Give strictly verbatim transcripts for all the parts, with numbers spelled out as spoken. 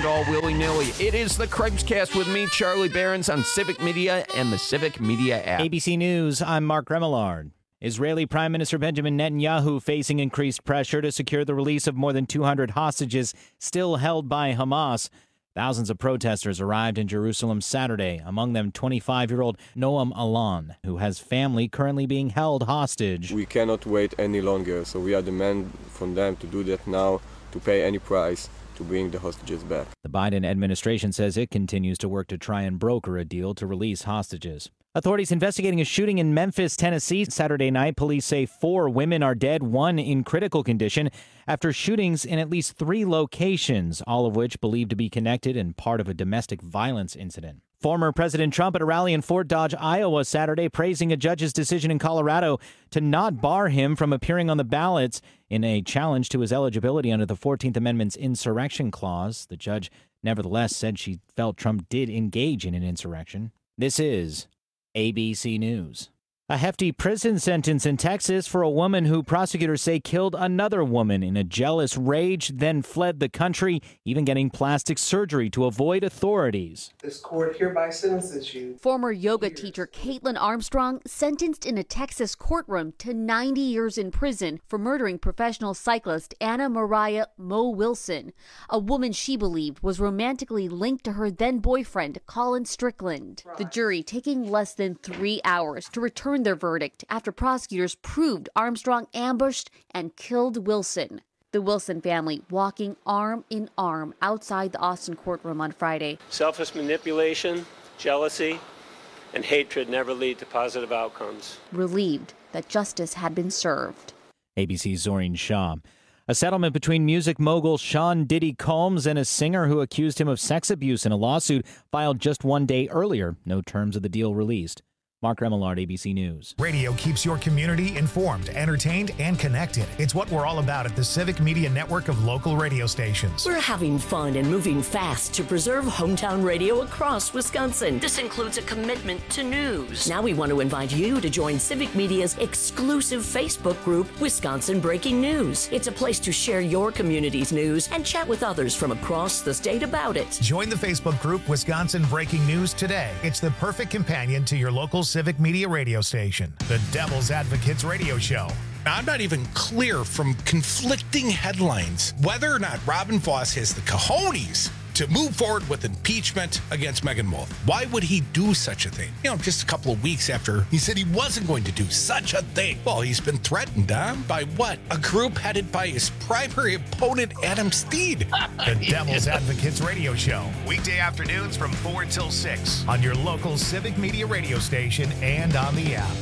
it all willy-nilly. It is the Craig's-Cast with me, Charlie Behrens, on Civic Media and the Civic Media app. A B C News, I'm Mark Remillard. Israeli Prime Minister Benjamin Netanyahu facing increased pressure to secure the release of more than two hundred hostages still held by Hamas. Thousands of protesters arrived in Jerusalem Saturday, among them twenty-five-year-old Noam Alan, who has family currently being held hostage. We cannot wait any longer, so we are demanding from them to do that now, to pay any price to bring the hostages back. The Biden administration says it continues to work to try and broker a deal to release hostages. Authorities investigating a shooting in Memphis, Tennessee Saturday night. Police say four women are dead, one in critical condition, after shootings in at least three locations, all of which believed to be connected and part of a domestic violence incident. Former President Trump at a rally in Fort Dodge, Iowa Saturday, praising a judge's decision in Colorado to not bar him from appearing on the ballots in a challenge to his eligibility under the fourteenth Amendment's insurrection clause. The judge nevertheless said she felt Trump did engage in an insurrection. This is A B C News. A hefty prison sentence in Texas for a woman who prosecutors say killed another woman in a jealous rage, then fled the country, even getting plastic surgery to avoid authorities. This court hereby sentences you. Former yoga teacher Caitlin Armstrong sentenced in a Texas courtroom to ninety years in prison for murdering professional cyclist Anna Mariah Mo Wilson, a woman she believed was romantically linked to her then-boyfriend Colin Strickland. Right. The jury taking less than three hours to return their verdict after prosecutors proved Armstrong ambushed and killed Wilson. The Wilson family walking arm in arm outside the Austin courtroom on Friday. Selfish manipulation, jealousy, and hatred never lead to positive outcomes. Relieved that justice had been served. A B C's Zoreen Shah. A settlement between music mogul Sean Diddy Combs and a singer who accused him of sex abuse in a lawsuit filed just one day earlier. No terms of the deal released. Mark Remillard, A B C News. Radio keeps your community informed, entertained, and connected. It's what we're all about at the Civic Media Network of local radio stations. We're having fun and moving fast to preserve hometown radio across Wisconsin. This includes a commitment to news. Now we want to invite you to join Civic Media's exclusive Facebook group, Wisconsin Breaking News. It's a place to share your community's news and chat with others from across the state about it. Join the Facebook group, Wisconsin Breaking News, today. It's the perfect companion to your local Civic Media radio station, the Devil's Advocates radio show. I'm not even clear from conflicting headlines whether or not Robin Voss has the cojones to move forward with impeachment against Megan Wolf. Why would he do such a thing? You know, just a couple of weeks after he said he wasn't going to do such a thing. Well, he's been threatened, huh? By what? A group headed by his primary opponent, Adam Steed. The Devil's Advocates radio show. Weekday afternoons from four until six on your local Civic Media radio station and on the app.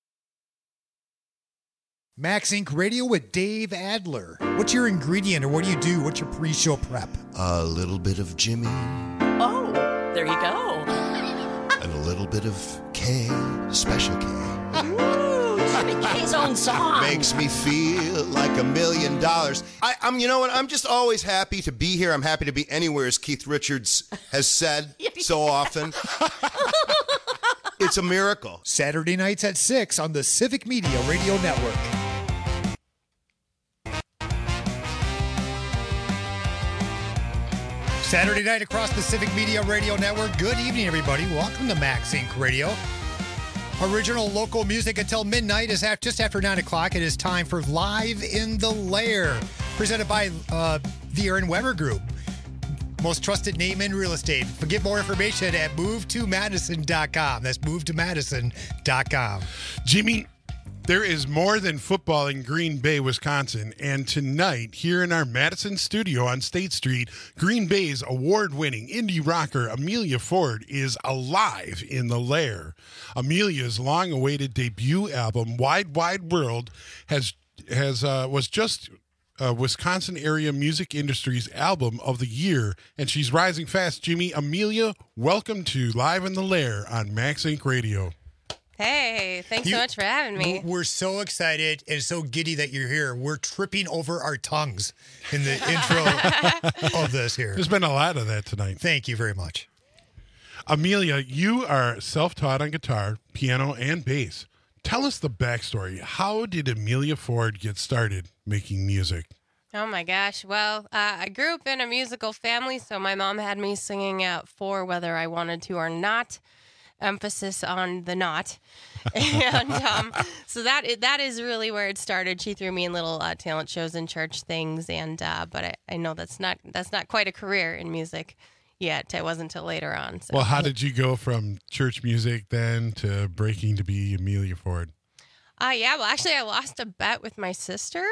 Max Incorporated. Radio with Dave Adler. What's your ingredient or what do you do? What's your pre-show prep? A little bit of Jimmy. Oh, there you go. And a little bit of K, Special K. Ooh, Jimmy K's own song. Makes me feel like a million dollars. I, I'm, you know what? I'm just always happy to be here. I'm happy to be anywhere, as Keith Richards has said so often. It's a miracle. Saturday nights at six on the Civic Media Radio Network. Saturday night across the Civic Media Radio Network. Good evening, everybody. Welcome to Max Incorporated. Radio. Original local music until midnight is at just after nine o'clock. It is time for Live in the Lair, presented by uh, the Aaron Weber Group. Most trusted name in real estate. Get more information at move to madison dot com. That's move to madison dot com. Jimmy, there is more than football in Green Bay, Wisconsin. And tonight, here in our Madison studio on State Street, Green Bay's award-winning indie rocker Amelia Ford is alive in the Lair. Amelia's long-awaited debut album, Wide Wide World, has has uh, was just uh, Wisconsin area music industry's album of the year, and she's rising fast. Jimmy, Amelia, welcome to Live in the Lair on Max Inc Radio. Hey, thanks you, so much for having me. We're so excited and so giddy that you're here. We're tripping over our tongues in the intro of this here. There's been a lot of that tonight. Thank you very much. Amelia, you are self-taught on guitar, piano, and bass. Tell us the backstory. How did Amelia Ford get started making music? Oh my gosh. Well, uh, I grew up in a musical family, so my mom had me singing at four whether I wanted to or not. Emphasis on the not. And um, so that that is really where it started. She threw me in little uh, talent shows and church things, and uh, but I, I know that's not that's not quite a career in music yet. It wasn't until later on. So. Well, how did you go from church music then to breaking to be Amelia Ford? Uh, yeah, well, actually, I lost a bet with my sister.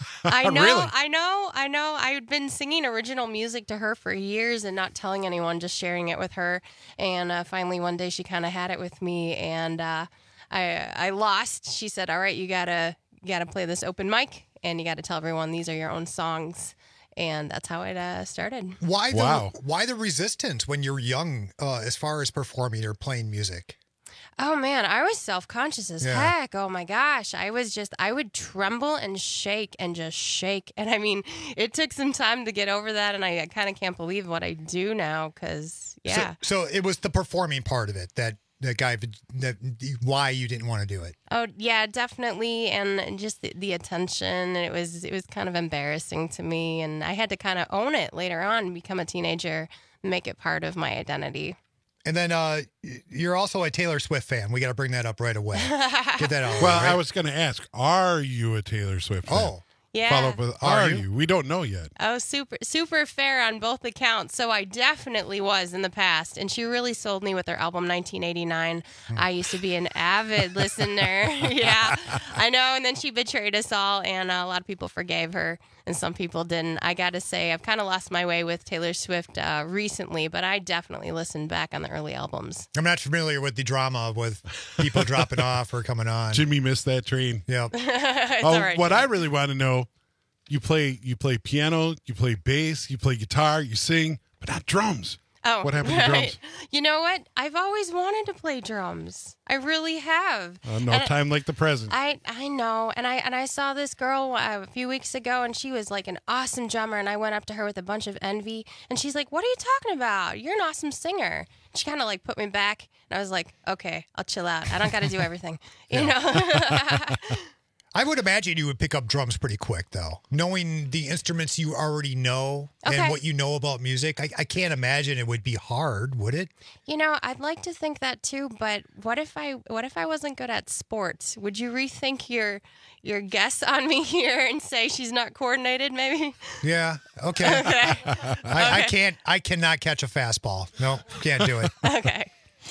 I know, Really? I know, I know. I had been singing original music to her for years and not telling anyone, just sharing it with her. And uh, finally, one day, she kind of had it with me, and uh, I I lost. She said, "All right, you gotta you gotta play this open mic, and you gotta tell everyone these are your own songs." And that's how it uh, started. Why the Wow. why the resistance when you're young, uh, as far as performing or playing music? Oh man, I was self-conscious as Yeah. heck. Oh my gosh. I was just, I would tremble and shake and just shake. And I mean, it took some time to get over that. And I, I kind of can't believe what I do now because, yeah. So, so it was the performing part of it that that guy that why you didn't want to do it. Oh yeah, definitely. And just the, the attention. It was, it was kind of embarrassing to me. And I had to kind of own it later on, become a teenager, make it part of my identity. And then uh, you're also a Taylor Swift fan. We got to bring that up right away. Get that out. Well, right? I was going to ask, are you a Taylor Swift fan? Oh. Yeah. Follow up with, Are are, you? you? We don't know yet. Oh, super, super fair on both accounts. So I definitely was in the past. And she really sold me with her album nineteen eighty-nine. I used to be an avid listener. Yeah, I know. And then she betrayed us all. And uh, a lot of people forgave her and some people didn't. I got to say, I've kind of lost my way with Taylor Swift uh, recently, but I definitely listened back on the early albums. I'm not familiar with the drama with people dropping off or coming on. Jimmy missed that train. Yep. It's Oh, all right. what I really want to know, you play you play piano, you play bass, you play guitar, you sing, but not drums. Oh, What happened to drums? right. You know what? I've always wanted to play drums. I really have. Uh, no And I- time like the present. I I know, and I and I saw this girl uh, a few weeks ago, and she was like an awesome drummer, and I went up to her with a bunch of envy, and she's like, "What are you talking about? You're an awesome singer." She kind of like put me back, and I was like, "Okay, I'll chill out. I don't got to do everything," you know. I would imagine you would pick up drums pretty quick, though. Knowing the instruments you already know Okay. and what you know about music, I, I can't imagine it would be hard, would it? You know, I'd like to think that too, but what if I what if I wasn't good at sports? Would you rethink your your guess on me here and say she's not coordinated? Maybe. Yeah. Okay. Okay. I, I Okay. can't. I cannot catch a fastball. No, can't do it. Okay.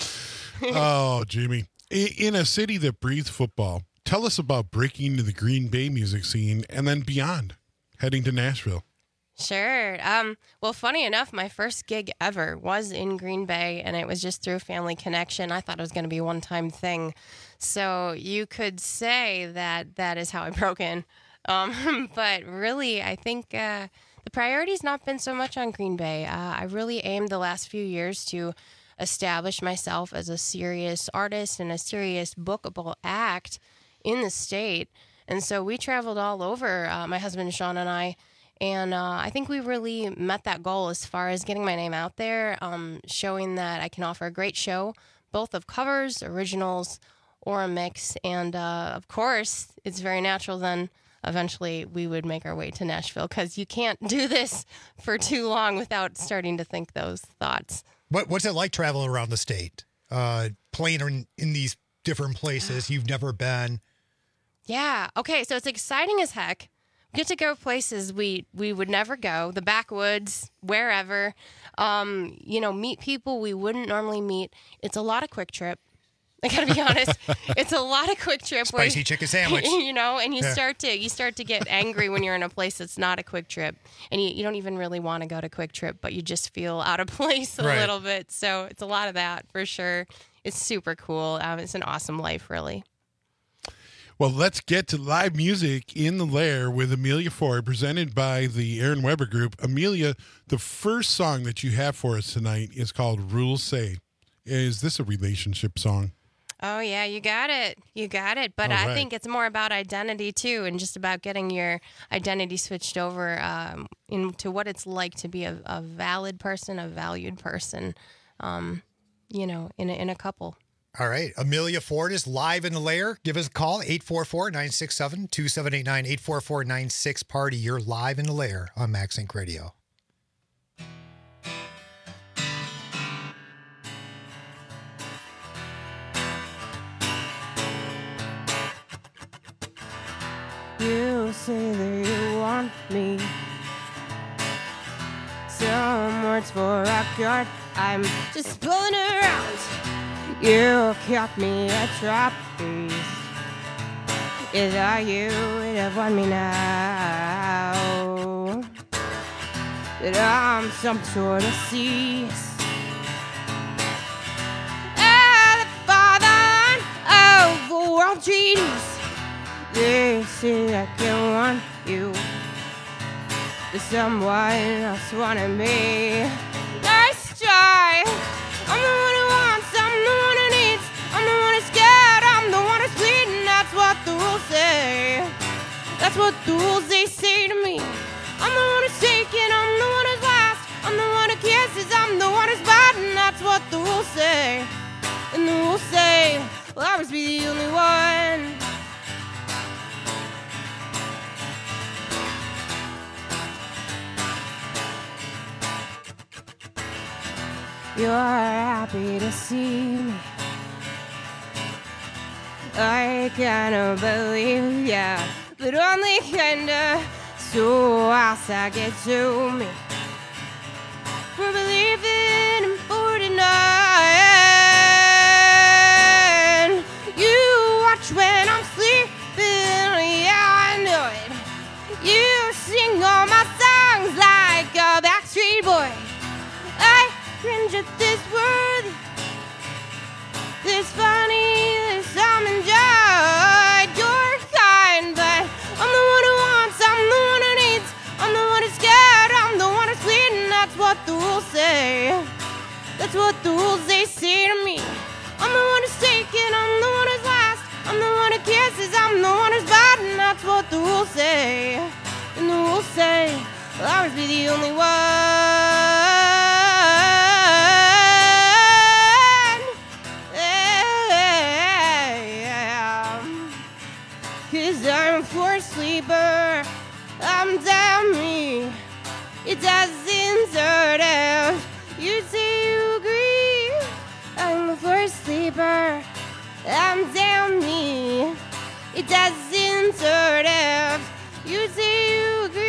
Oh, Jimmy. I- In a city that breathes football, tell us about breaking into the Green Bay music scene and then beyond, heading to Nashville. Sure. Um, well, funny enough, my first gig ever was in Green Bay, and it was just through a family connection. I thought it was going to be a one-time thing. So you could say that that is how I broke in. Um, but really, I think uh, the priority's not been so much on Green Bay. Uh, I really aimed the last few years to establish myself as a serious artist and a serious bookable act in the state. And so we traveled all over, uh, my husband Sean and I, and uh, I think we really met that goal as far as getting my name out there, um, showing that I can offer a great show, both of covers, originals, or a mix. And uh, of course, it's very natural then eventually we would make our way to Nashville, because you can't do this for too long without starting to think those thoughts. What, what's it like traveling around the state, uh, playing in, in these different places you've never been? Yeah. Okay. So it's exciting as heck. We get to go places we, we would never go, the backwoods, wherever, um, you know, meet people we wouldn't normally meet. It's a lot of quick trip. I gotta be honest. It's a lot of quick trip. Spicy where, chicken sandwich. You know, and you Yeah. start to you start to get angry when you're in a place that's not a quick trip, and you, you don't even really want to go to quick trip, but you just feel out of place a Right. little bit. So it's a lot of that for sure. It's super cool. Um, it's an awesome life, really. Well, let's get to live music in the Lair with Amelia Ford, presented by the Aaron Weber Group. Amelia, the first song that you have for us tonight is called Rules Say. Is this a relationship song? Oh, yeah, you got it. You got it. But All I right. think it's more about identity, too, and just about getting your identity switched over um, into what it's like to be a, a valid person, a valued person, um, you know, in a, in a couple. All right. Amelia Ford is live in the lair. Give us a call, eight four four, nine six seven, two seven eight nine, eight four four, nine six party. You're live in the lair on Max Inc Radio. You say that you want me. Some words for a good. I'm just fooling around. You kept me at trapeze. Is that you that want me now? That I'm some sort of cease. At the father of the world trees. They say I can want you, but someone else wanted me. Nice try. I'm the one who wants, I'm the one who needs, I'm the one who's scared, I'm the one who's bleeding. That's what the rules say. That's what the rules they say to me. I'm the one who's taken, I'm the one who's last, I'm the one who kisses, I'm the one who's biting. That's what the rules say. And the rules say, well, I must be the only one. You're happy to see me. I cannot believe ya, but only kinda. So else I get to me for believing in forty-nine. You watch when I'm sleeping, yeah I know it. You sing all my songs like a Backstreet Boy. I cringe at this word, this funny, this I'm enjoyed. You're kind, but I'm the one who wants, I'm the one who needs, I'm the one who's scared, I'm the one who's bleeding. That's what the rules say. That's what the rules they say to me. I'm the one who's taken, I'm the one who's last, I'm the one who kisses, I'm the one who's biting. That's what the rules say. And the rules say, well, I must be the only one. Cause I'm a floor sleeper, I'm down me. It doesn't hurt out. You say you agree. I'm a floor sleeper, I'm down me. It doesn't hurt out. You say you agree.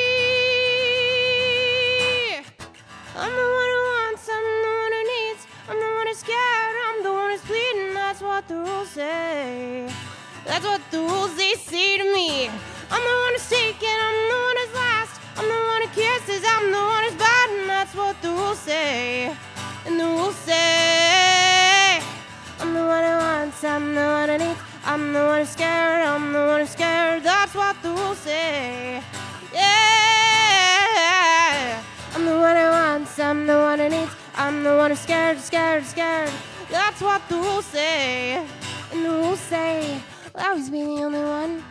I'm the one who wants, I'm the one who needs, I'm the one who's scared, I'm the one who's bleeding. That's what the rules say. That's what the rules they say to me. I'm the one who's taken, I'm the one who's last, I'm the one who kisses, I'm the one who's biting. That's what the rules say. And the rules say, I'm the one who wants, I'm the one who needs, I'm the one who's scared, I'm the one who's scared. That's what the rules say. Yeah, I'm the one who wants, I'm the one who needs, I'm the one who's scared, scared, scared. That's what the rules say. And the rules say, well, I always be the only one.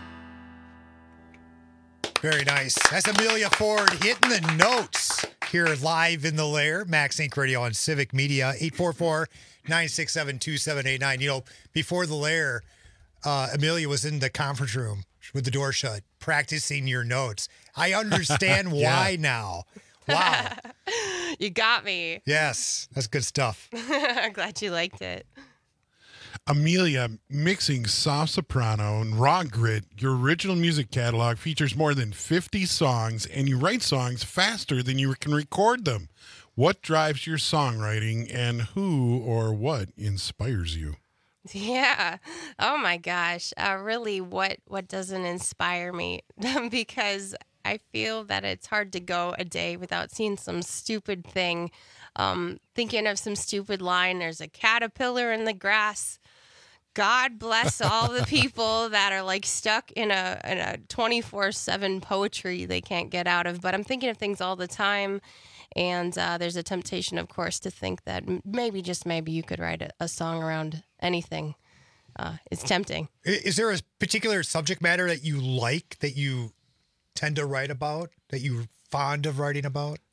Very nice. That's Amelia Ford hitting the notes here live in the lair. Max Inc Radio on Civic Media, eight four four, nine six seven, two seven eight nine. You know, before the lair, uh, Amelia was in the conference room with the door shut, practicing your notes. I understand why Yeah. now. Wow. You got me. Yes, that's good stuff. I'm glad you liked it. Amelia, mixing soft soprano and raw grit, your original music catalog features more than fifty songs, and you write songs faster than you can record them. What drives your songwriting, and who or what inspires you? Yeah. Oh my gosh. Uh, really, what what doesn't inspire me? Because I feel that it's hard to go a day without seeing some stupid thing, um, thinking of some stupid line. There's a caterpillar in the grass. God bless all the people that are like stuck in a in a twenty-four seven poetry they can't get out of. But I'm thinking of things all the time. And uh, there's a temptation, of course, to think that maybe, just maybe, you could write a, a song around anything. Uh, it's tempting. Is there a particular subject matter that you like, that you tend to write about, that you're fond of writing about?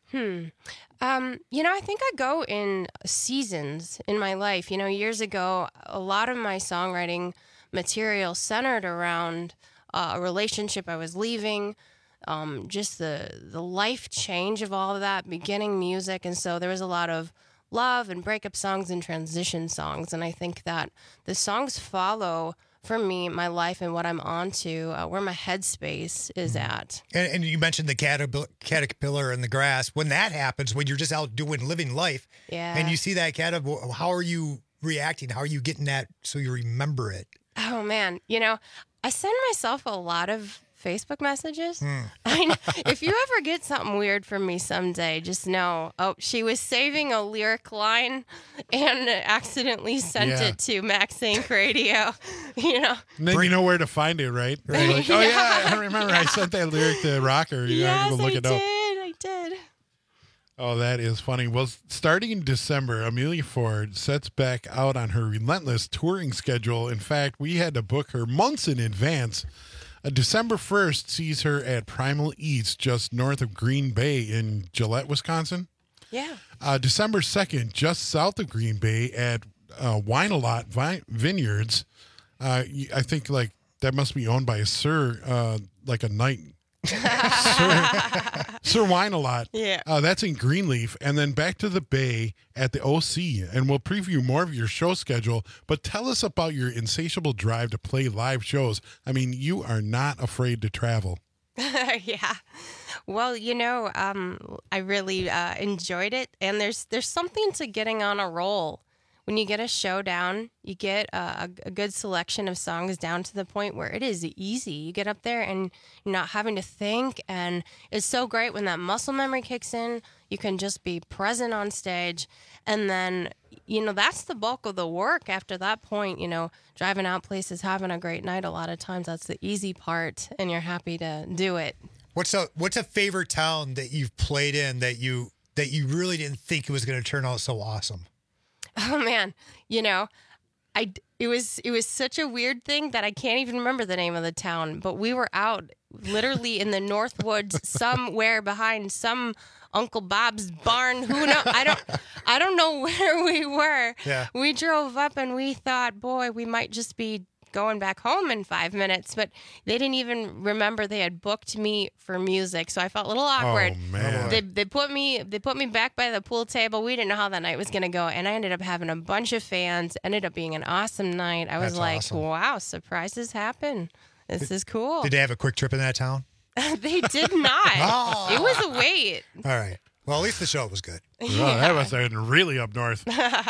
Hmm. Um, you know, I think I go in seasons in my life. You know, years ago, a lot of my songwriting material centered around uh, a relationship I was leaving, um, just the the life change of all of that, beginning music. And so there was a lot of love and breakup songs and transition songs. And I think that the songs follow, for me, my life and what I'm on to, uh, where my headspace is at. And, and you mentioned the caterpillar, caterpillar in the grass. When that happens, when you're just out doing living life, Yeah. and you see that caterpillar, how are you reacting? How are you getting that so you remember it? Oh, man. You know, I send myself a lot of Facebook messages. Hmm. I know, if you ever get something weird from me someday, just know, oh, she was saving a lyric line and accidentally sent Yeah. it to Max Inc Radio. You know? And then you know where to find it, right? You're like, oh, yeah, I remember I sent that lyric to Rocker. You yes, gotta go look I it did. up. I did. Oh, that is funny. Well, starting in December, Amelia Ford sets back out on her relentless touring schedule. In fact, we had to book her months in advance. Uh, December first sees her at Primal Eats just north of Green Bay in Gillette, Wisconsin. Yeah. Uh, December second, just south of Green Bay at uh, Wine-A-Lot Vi- Vineyards. Uh, y- I think like that must be owned by a Sir, uh, like a night. Sir, Sir Wine-A-Lot. Yeah. Uh, that's in Greenleaf. And then back to the Bay at the O C. And we'll preview more of your show schedule. But tell us about your insatiable drive to play live shows. I mean, you are not afraid to travel. Yeah. Well, you know, um, I really uh, enjoyed it. And there's there's something to getting on a roll. When you get a show down, you get a, a good selection of songs down to the point where it is easy. You get up there and you're not having to think. And it's so great when that muscle memory kicks in. You can just be present on stage. And then, you know, that's the bulk of the work after that point. You know, driving out places, having a great night. A lot of times that's the easy part and you're happy to do it. What's a what's a favorite town that you've played in that you that you really didn't think it was going to turn out so awesome? Oh man, you know, I it was it was such a weird thing that I can't even remember the name of the town, but we were out literally in the North Woods somewhere behind some Uncle Bob's barn. Who know? I don't I don't know where we were. Yeah. We drove up and we thought, boy, we might just be going back home in five minutes, but they didn't even remember they had booked me for music, so I felt a little awkward. Oh, man. They they put me they put me back by the pool table. We didn't know how that night was going to go, and I ended up having a bunch of fans. Ended up being an awesome night. I was That's like, awesome. wow, surprises happen. This is cool. Did they have a quick trip in that town? They did not. Oh. It was a wait. All right. Well, at least the show was good. Oh, that must have been really up north.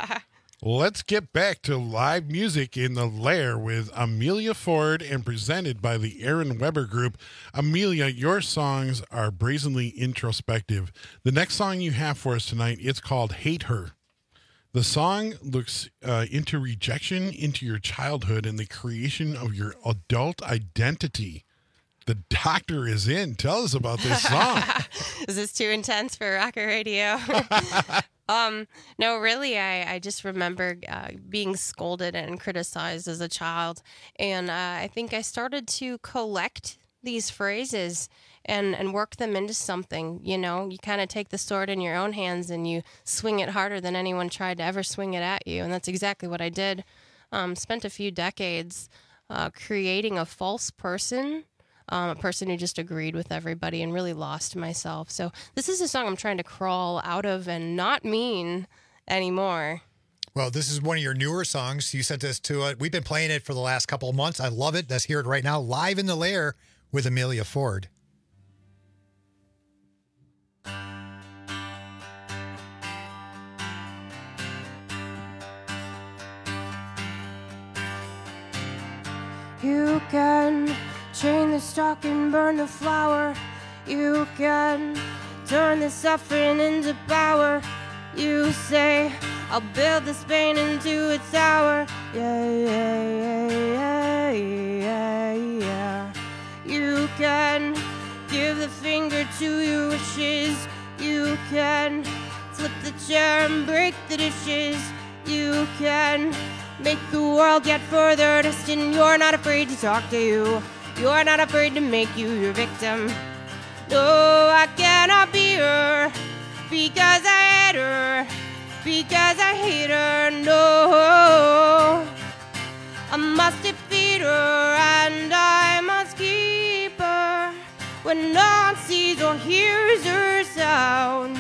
Let's get back to live music in the Lair with Amelia Ford and presented by the Aaron Weber Group. Amelia, your songs are brazenly introspective. The next song you have for us tonight, it's called Hate Her. The song looks uh, into rejection into your childhood and the creation of your adult identity. The doctor is in. Tell us about this song. Is this too intense for Rocker Radio? Um, no, really, I, I just remember uh, being scolded and criticized as a child. And uh, I think I started to collect these phrases and, and work them into something. You know, you kind of take the sword in your own hands and you swing it harder than anyone tried to ever swing it at you. And that's exactly what I did. Um, spent a few decades uh, creating a false person. Um, a person who just agreed with everybody and really lost myself. So this is a song I'm trying to crawl out of and not mean anymore. Well, this is one of your newer songs. You sent this to it. We've been playing it for the last couple of months. I love it. Let's hear it right now, live in the Lair with Amelia Ford. You can chain the stalk and burn the flower. You can turn the suffering into power. You say, I'll build this pain into a tower. Yeah, yeah, yeah, yeah, yeah, yeah. You can give the finger to your wishes. You can flip the chair and break the dishes. You can make the world get further distant. You're not afraid to talk to you. You're not afraid to make you your victim. No, I cannot be her. because I hate her, because I hate her, no. I must defeat her and I must keep her when no one sees or hears her sound.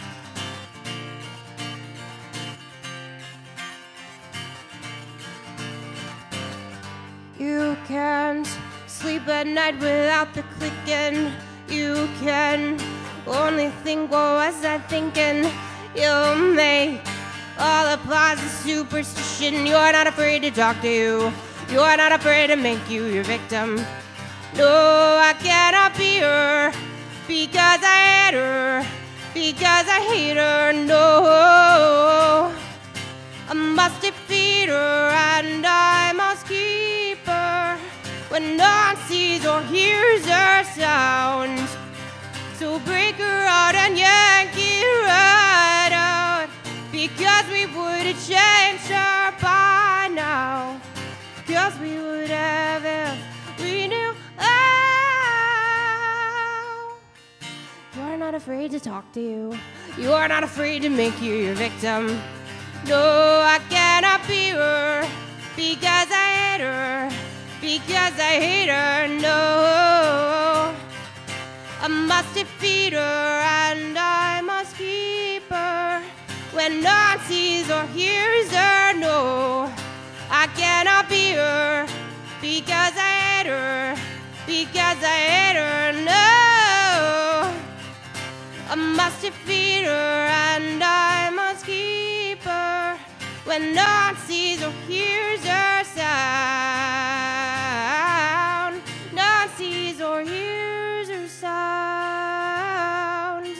You can't sleep at night without the clicking. You can only think, what was I thinking? You'll make all applause and superstition. You're not afraid to talk to you. You're not afraid to make you your victim. No, I cannot be her because I hate her, because I hate her, no. I must defeat her and I must keep her when no one sees or hears her sound. So break her out and yank it right out, because we would have changed her by now, because we would have if we knew. Oh, you're not afraid to talk to you. You are not afraid to make you your victim. No, I cannot be her because I hate her, because I hate her, no. I must defeat her and I must keep her when no one sees or hears her, no. I cannot be her because I hate her, because I hate her, no. I must defeat her and I must keep her when no one sees or hears her sound. No one sees or hears her sound.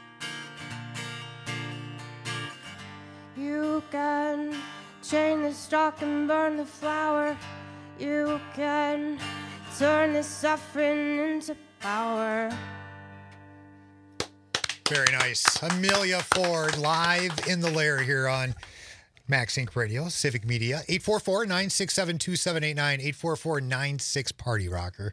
You can chain the stalk and burn the flower. You can turn the suffering into power. Very nice. Amelia Ford live in the lair here on Max Inc Radio, Civic Media. eight four four, nine six seven, two seven eight nine, eight four four, nine six Party Rocker.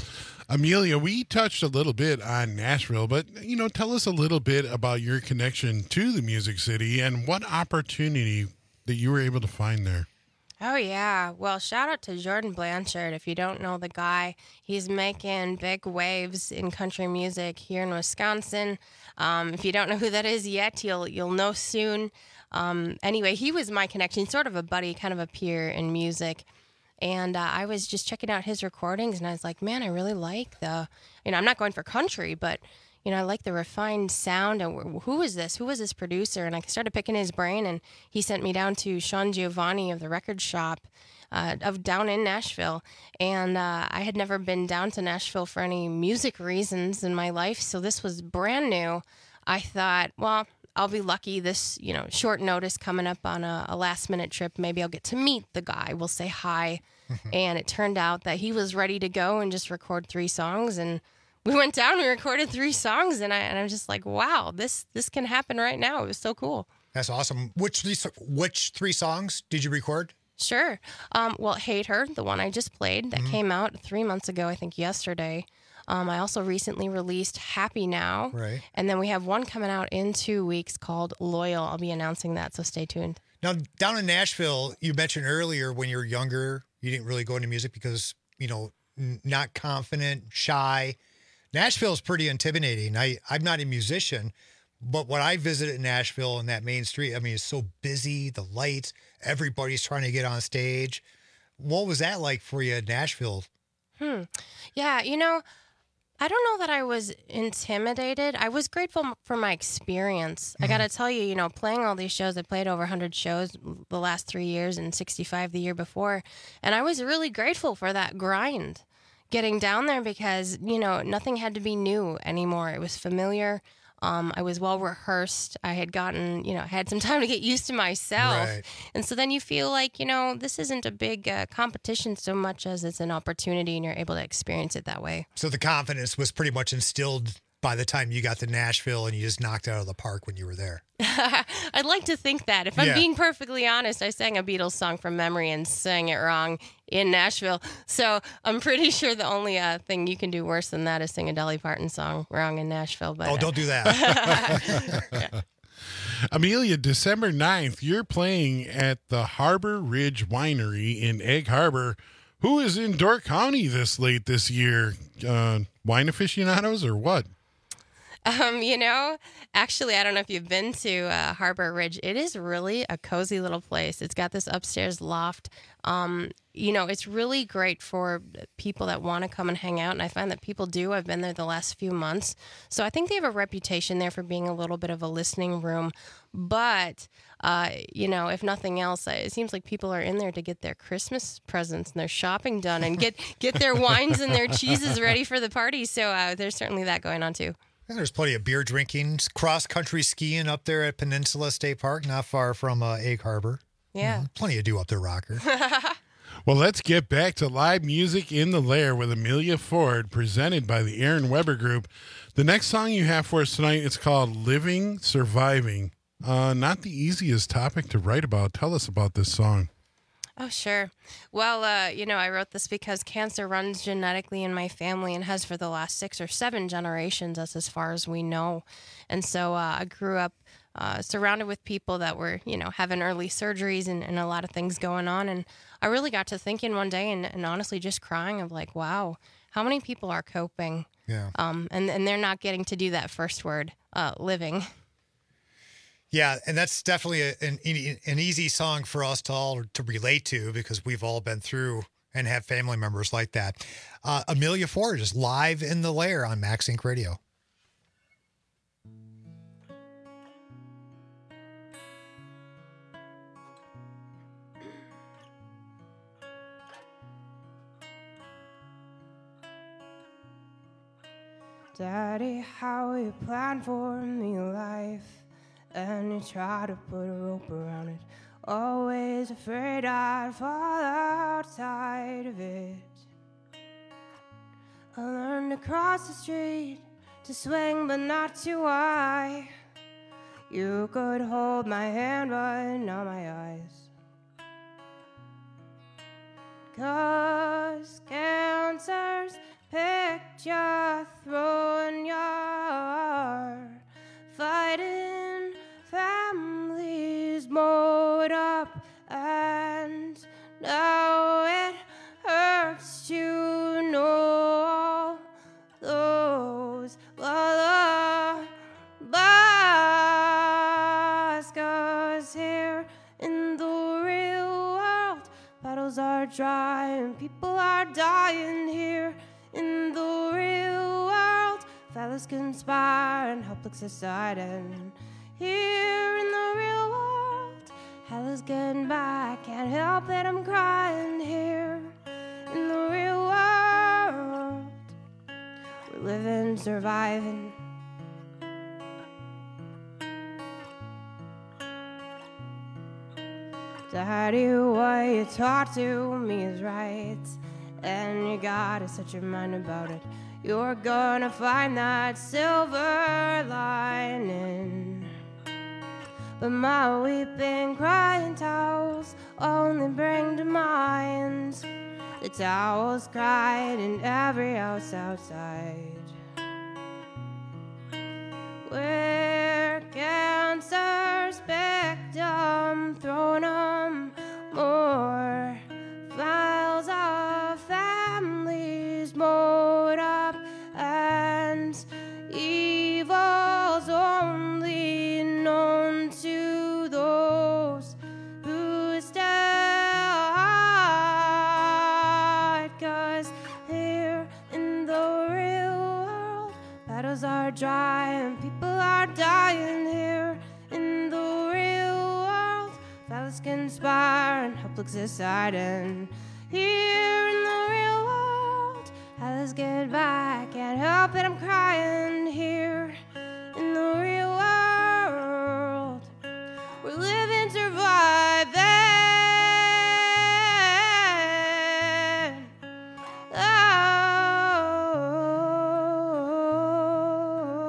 Amelia, we touched a little bit on Nashville, but, you know, tell us a little bit about your connection to the Music City and what opportunity that you were able to find there. Oh, yeah. Well, shout out to Jordan Blanchard. If you don't know the guy, he's making big waves in country music here in Wisconsin. Um, if you don't know who that is yet, you'll you'll know soon. Um, anyway, he was my connection, sort of a buddy, kind of a peer in music. And uh, I was just checking out his recordings, and I was like, man, I really like the, you know, I'm not going for country, but, you know, I like the refined sound. And who is this? Who is this producer? And I started picking his brain, and he sent me down to Sean Giovanni of the Record Shop uh, of down in Nashville. And uh, I had never been down to Nashville for any music reasons in my life, so this was brand new. I thought, well, I'll be lucky this, you know, short notice coming up on a, a last minute trip. Maybe I'll get to meet the guy. We'll say hi. And it turned out that he was ready to go and just record three songs. And we went down and recorded three songs. And I and I'm just like, wow, this this can happen right now. It was so cool. That's awesome. Which three, which three songs did you record? Sure. Um, well, Hate Her, the one I just played, that Mhm. came out three months ago, I think yesterday. Um, I also recently released Happy Now. Right. And then we have one coming out in two weeks called Loyal. I'll be announcing that, so stay tuned. Now, down in Nashville, you mentioned earlier when you were younger, you didn't really go into music because, you know, n- not confident, shy. Nashville's pretty intimidating. I, I'm not a musician, but when I visited Nashville and that main street, I mean, it's so busy, the lights, everybody's trying to get on stage. What was that like for you in Nashville? Hmm. Yeah, you know, I don't know that I was intimidated. I was grateful for my experience. I got to tell you, you know, playing all these shows, I played over one hundred shows the last three years and sixty-five the year before. And I was really grateful for that grind getting down there because, you know, nothing had to be new anymore. It was familiar. Um, I was well rehearsed. I had gotten, you know, had some time to get used to myself. Right. And so then you feel like, you know, this isn't a big uh, competition so much as it's an opportunity and you're able to experience it that way. So the confidence was pretty much instilled by the time you got to Nashville and you just knocked it out of the park when you were there. I'd like to think that. If I'm Yeah. being perfectly honest, I sang a Beatles song from memory and sang it wrong in Nashville. So I'm pretty sure the only uh, thing you can do worse than that is sing a Dolly Parton song wrong in Nashville. But Oh, don't do that. Amelia, December ninth, you're playing at the Harbor Ridge Winery in Egg Harbor. Who is in Door County this late this year? Uh, wine aficionados or what? Um, you know, actually, I don't know if you've been to uh, Harbor Ridge. It is really a cozy little place. It's got this upstairs loft. Um, you know, it's really great for people that want to come and hang out. And I find that people do. I've been there the last few months. So I think they have a reputation there for being a little bit of a listening room. But, uh, you know, if nothing else, it seems like people are in there to get their Christmas presents and their shopping done and get, get their wines and their cheeses ready for the party. So uh, there's certainly that going on, too. And there's plenty of beer drinking, cross-country skiing up there at Peninsula State Park, not far from uh, Egg Harbor. Yeah. Mhm. Plenty to do up there, Rocker. Well, let's get back to live music in the Lair with Amelia Ford, presented by the Aaron Weber Group. The next song you have for us tonight is called Living, Surviving. Uh, not the easiest topic to write about. Tell us about this song. Oh, sure. Well, uh, you know, I wrote this because cancer runs genetically in my family and has for the last six or seven generations, that's as far as we know. And so uh, I grew up uh, surrounded with people that were, you know, having early surgeries and, and a lot of things going on. And I really got to thinking one day and, and honestly just crying of like, wow, how many people are coping? Yeah. Um, and, and they're not getting to do that first word, uh, living. Yeah, and that's definitely a, an an easy song for us to all to relate to because we've all been through and have family members like that. Uh, Amelia Ford is live in the Lair on Max Inc Radio. Daddy, how you plan for me life, and you try to put a rope around it. Always afraid I'd fall outside of it. I learned to cross the street, to swing but not too high. You could hold my hand but not my eyes. 'Cause cancer's picked your throne, you're fighting families mowed up, and now it hurts to know those lullabies. 'Cause here in the real world, battles are dry and people are dying. Here in the real world, fellas conspire and help look society. And here in the real world, hell is getting by. Can't help that I'm crying. Here in the real world, we're living, surviving. Daddy, what you taught to me is right, and you gotta set your mind about it. You're gonna find that silver lining. But my weeping, crying towels only bring to mind the towels cried in every house outside, where cancer's picked 'em, thrown 'em more files of families mowed up, and evil's only known to those who still hide. 'Cause here in the real world, battles are dry and people are dying. Here in the real world, fellas conspire and help look society. And here in the real world, hell is getting by. Can't help it, I'm crying. Here in the real world, we're living, surviving. Oh,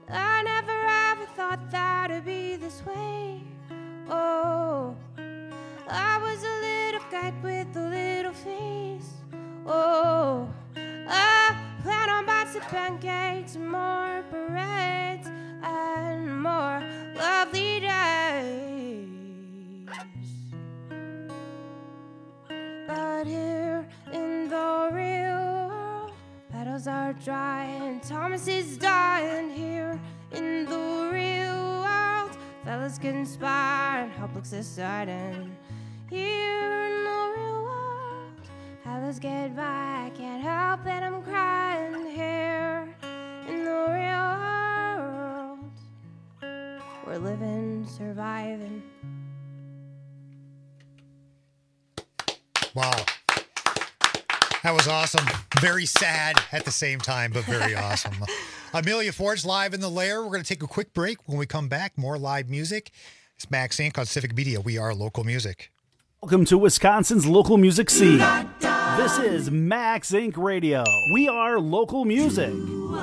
I never ever thought that it'd be this way. Oh, I was a little kite with a little face. Oh, I plan on buying some pancakes and more parades and more lovely days. But here in the real world, petals are dry and Thomas is dying. Here in the real world, fellas conspire and hope looks exciting. Here in the real world, fellas get by, I can't help that I'm crying. Here in the real world, we're living, surviving. Wow. That was awesome. Very sad at the same time, but very awesome. Amelia Ford's live in the lair. We're going to take a quick break. When we come back, more live music. It's Max Incorporated on Civic Media. We are local music. Welcome to Wisconsin's local music scene. This is Max Incorporated Radio. We are local music.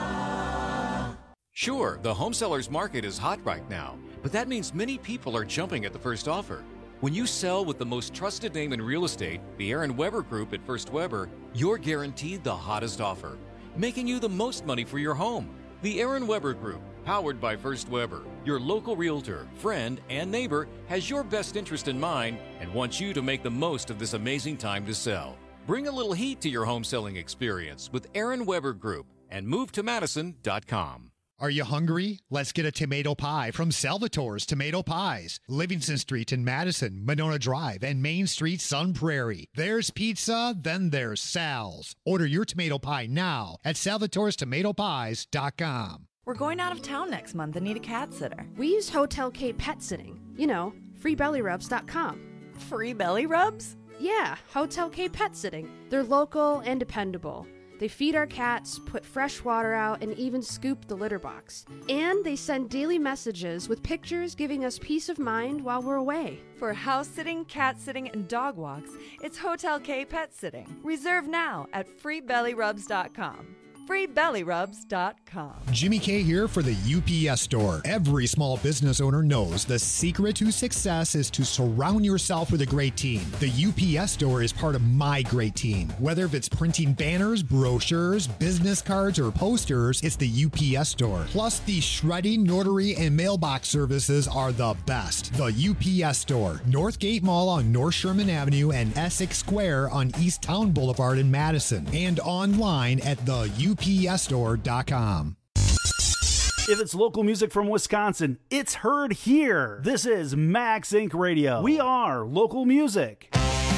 Sure, the home sellers market is hot right now, but that means many people are jumping at the first offer. When you sell with the most trusted name in real estate, the Aaron Weber Group at First Weber, you're guaranteed the hottest offer, making you the most money for your home. The Aaron Weber Group, powered by First Weber, your local realtor, friend, and neighbor, has your best interest in mind and wants you to make the most of this amazing time to sell. Bring a little heat to your home selling experience with Aaron Weber Group and move to madison dot com. Are you hungry? Let's get a tomato pie from Salvatore's Tomato Pies. Livingston Street in Madison, Monona Drive, and Main Street, Sun Prairie. There's pizza, then there's Sal's. Order your tomato pie now at salvatores tomato pies dot com. We're going out of town next month and need a cat sitter. We use Hotel K Pet Sitting. You know, free belly rubs dot com. Free belly rubs? Yeah, Hotel K Pet Sitting. They're local and dependable. They feed our cats, put fresh water out, and even scoop the litter box. And they send daily messages with pictures giving us peace of mind while we're away. For house sitting, cat sitting, and dog walks, it's Hotel K Pet Sitting. Reserve now at free belly rubs dot com. free belly rubs dot com. Jimmy K here for the U P S Store. Every small business owner knows the secret to success is to surround yourself with a great team. The U P S Store is part of my great team. Whether if it's printing banners, brochures, business cards, or posters, it's the U P S Store. Plus, the shredding, notary, and mailbox services are the best. The U P S Store. Northgate Mall on North Sherman Avenue and Essex Square on East Town Boulevard in Madison. And online at the U P S store dot com. If it's local music from Wisconsin, it's heard here. This is Max Incorporated Radio. We are local music.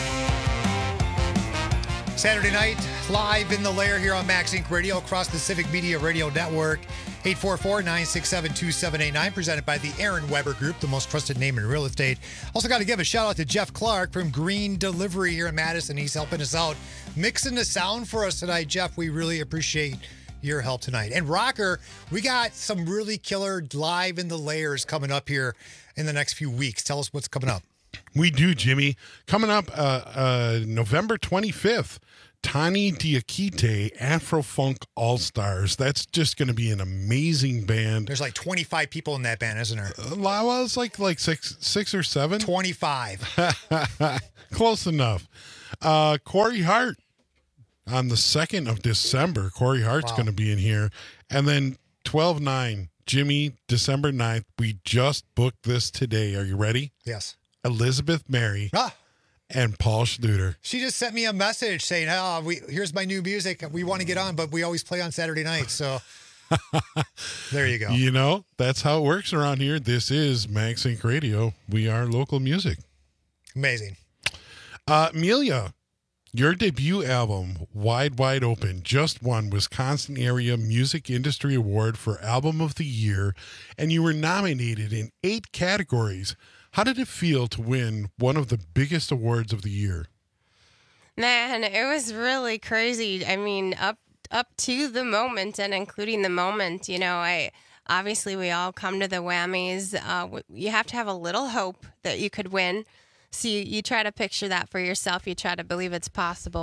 Saturday night, live in the lair here on Max Incorporated Radio across the Civic Media Radio Network. eight four four, nine six seven, two seven eight nine, presented by the Aaron Weber Group, the most trusted name in real estate. Also got to give a shout out to Jeff Clark from Green Delivery here in Madison. He's helping us out, mixing the sound for us tonight. Jeff, we really appreciate your help tonight. And Rocker, we got some really killer live in the layers coming up here in the next few weeks. Tell us what's coming up. We do, Jimmy. Coming up uh, uh, November twenty-fifth, Tani Diakite, Afro-Funk All-Stars. That's just going to be an amazing band. There's like twenty-five people in that band, isn't there? Uh, well, it's like like six six or seven. twenty-five. Close enough. Uh, Corey Hart on the second of December. Corey Hart's Wow. going to be in here. And then twelve nine, Jimmy, December ninth. We just booked this today. Are you ready? Yes. Elizabeth Mary Ah. and Paul Schluter. She just sent me a message saying, "Oh, we here's my new music. We want to get on, but we always play on Saturday nights." So there you go. You know, that's how it works around here. This is Max Inc Radio. We are local music. Amazing. Uh, Amelia, your debut album, Wide Wide Open, just won Wisconsin Area Music Industry Award for Album of the Year, and you were nominated in eight categories. How did it feel to win one of the biggest awards of the year? Man, it was really crazy. I mean, up up to the moment and including the moment, you know, I obviously we all come to the whammies. Uh, w- you have to have a little hope that you could win. So you, you try to picture that for yourself. You try to believe it's possible.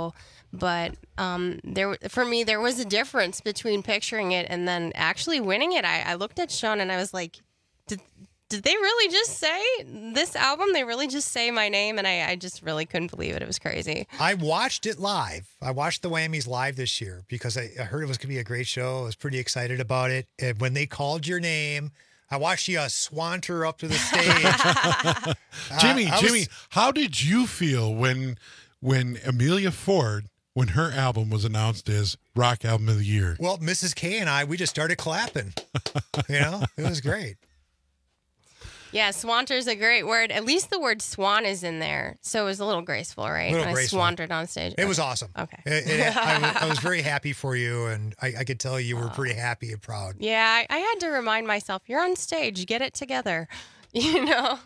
But um, there, for me, there was a difference between picturing it and then actually winning it. I, I looked at Sean and I was like, did, did they really just say this album? They really just say my name? And I, I just really couldn't believe it. It was crazy. I watched it live. I watched the Whammies live this year because I, I heard it was going to be a great show. I was pretty excited about it. And when they called your name, I watched you uh, swanter up to the stage. Jimmy, uh, Jimmy, was, how did you feel when when Amelia Ford, when her album was announced as Rock Album of the Year? Well, Missus K and I, we just started clapping. You know, it was great. Yeah, swanter's a great word. At least the word swan is in there, so it was a little graceful, right? Little when graceful. I swantered on stage. It was awesome. Okay. It, it, I, was, I was very happy for you, and I, I could tell you were pretty happy and proud. Yeah, I, I had to remind myself, you're on stage, get it together, you know?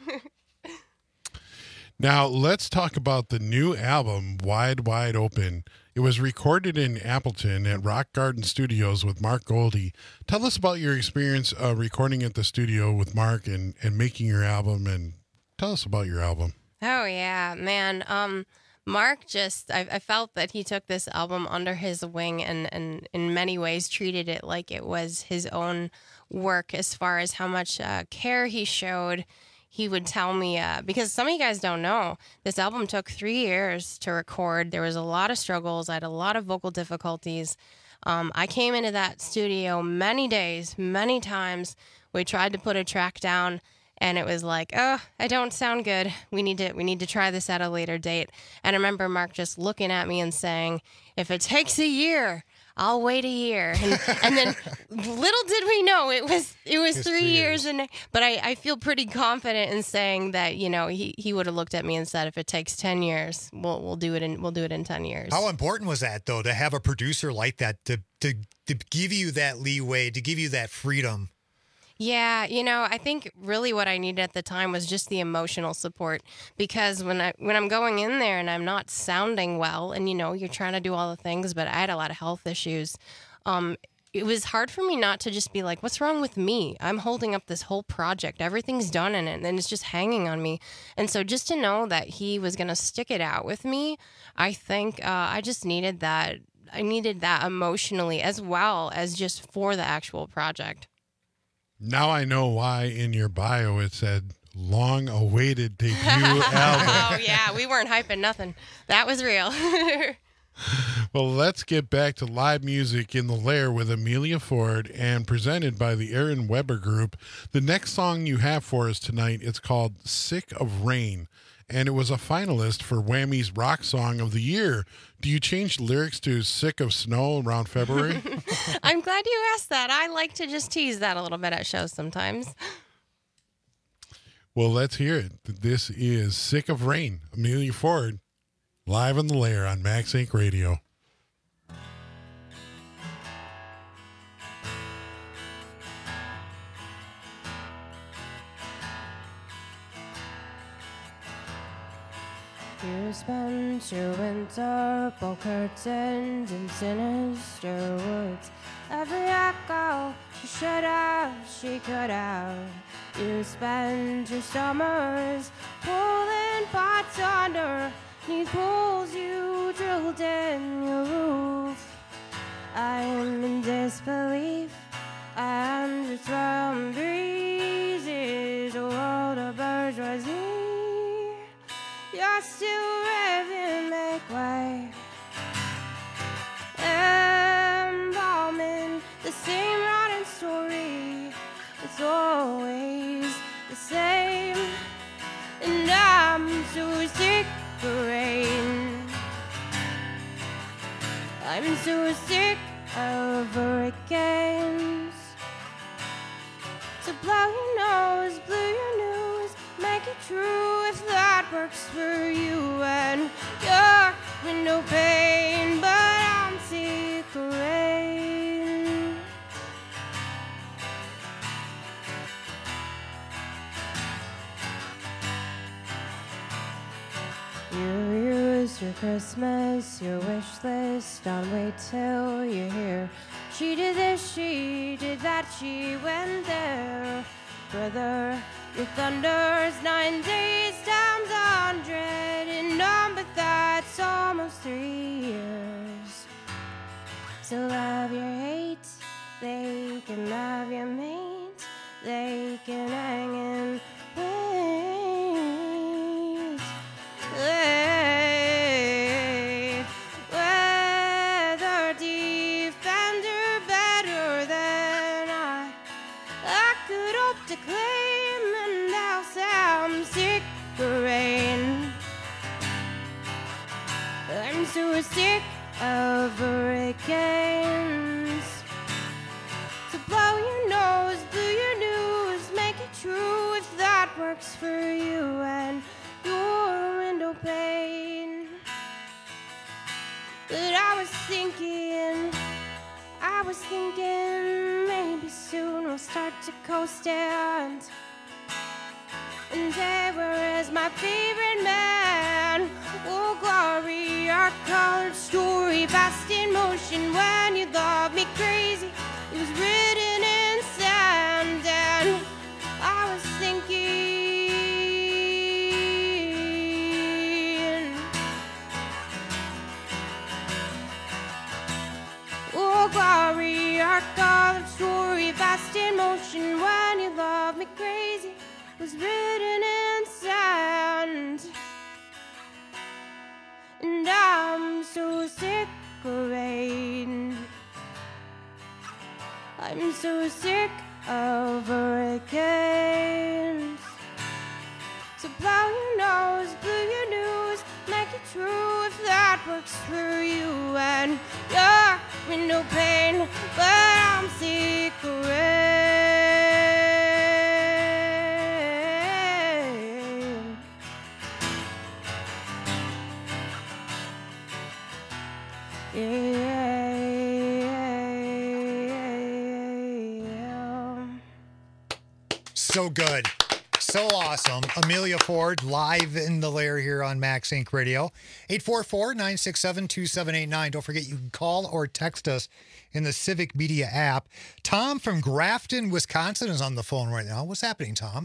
Now, let's talk about the new album, Wide, Wide Open. It was recorded in Appleton at Rock Garden Studios with Mark Goldie. Tell us about your experience uh, recording at the studio with Mark and, and making your album, and tell us about your album. Oh, yeah, man. Um, Mark just, I, I felt that he took this album under his wing and, and in many ways treated it like it was his own work as far as how much uh, care he showed. He would tell me, uh, because some of you guys don't know, this album took three years to record. There was a lot of struggles. I had a lot of vocal difficulties. Um, I came into that studio many days, many times. We tried to put a track down, and it was like, oh, I don't sound good. We need to we need to try this at a later date. And I remember Mark just looking at me and saying, if it takes a year, I'll wait a year. And, and then little did we know it was it was three, three years. years. And but I, I feel pretty confident in saying that, you know, he, he would have looked at me and said, if it takes ten years, we'll we'll do it in we'll do it in ten years. How important was that though, to have a producer like that, to to to give you that leeway, to give you that freedom? Yeah, you know, I think really what I needed at the time was just the emotional support, because when I when I'm going in there and I'm not sounding well, and you know, you're trying to do all the things, but I had a lot of health issues. Um, it was hard for me not to just be like, what's wrong with me? I'm holding up this whole project. Everything's done in it, and it's just hanging on me. And so just to know that he was going to stick it out with me, I think uh, I just needed that. I needed that emotionally as well as just for the actual project. Now I know why in your bio it said long-awaited debut album. Oh, yeah. We weren't hyping nothing. That was real. Well, let's get back to live music in the Lair with Amelia Ford and presented by the Aaron Weber Group. The next song you have for us tonight, it's called Sick of Rain, and it was a finalist for Whammy's Rock Song of the Year. Do you change lyrics to Sick of Snow around February? I'm glad you asked that. I like to just tease that a little bit at shows sometimes. Well, let's hear it. This is Sick of Rain, Amelia Ford, live in the Lair on Max Inc Radio. You spent your winter bowl curtains in sinister woods. Every echo she should have, she could have. You spent your summers pulling pots underneath pools you drilled in your roof. I'm in disbelief, and just from breezes, a world of bourgeoisie. You're still raving, make way. Embalming the same rotten story. It's always the same. And I'm so sick of rain. I'm so sick of hurricanes. So blow your nose, blow your nose, make it true if that works for you. And you're in no pain, but I'm sick of rain. You used your Christmas, your wish list on wait till you're here. She did this, she did that, she went there. Brother, The thunder's nine days times a hundred, in number that's almost three years. So love your hate, they can love your mate, they can hang and wait. Wait. Whether defender better than I, I could hope to claim, and now I'm sick of rain. I'm so sick of hurricanes. So blow your nose, blow your news, make it true if that works for you and your window pane. But I was thinking, I was thinking maybe soon we'll start to coast and and say, where is my favorite man? Oh, glory, our colored story, fast in motion when you love me crazy. It was written in sand, and I was thinking, oh, glory, our colored story, fast in motion when you love me crazy. Was written in sand, and I'm so sick of rain. I'm so sick of hurricanes. So blow your nose, blow your news, make it true if that works for you and your window pane. But I'm sick of rain. So good. So awesome. Amelia Ford live in the lair here on Max Inc Radio. eight four four, nine six seven, two seven eight nine. Don't forget you can call or text us in the Civic Media app. Tom from Grafton, Wisconsin is on the phone right now. What's happening, Tom?